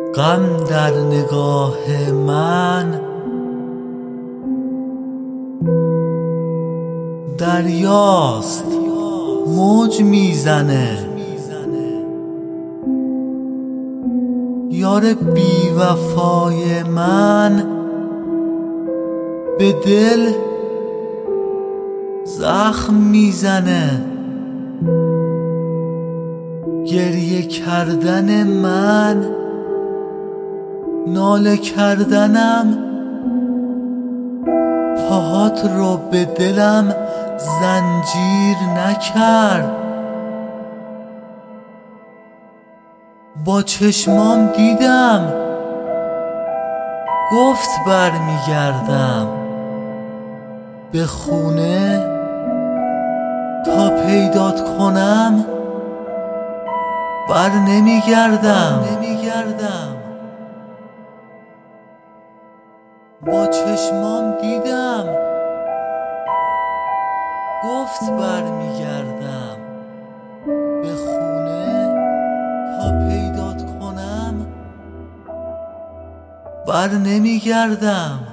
غم در نگاه من دریاست، موج میزنه. یار بی وفای من به دل زخم میزنه. گریه کردن من، ناله کردنم، پاهات رو به دلم زنجیر نکرد. با چشمام دیدم، گفت برمیگردم به خونه تا پیدات کنم. بر نمیگردم. با چشمام دیدم، گفت برمیگردم به خونه تا پیدات کنم. بر نمیگردم.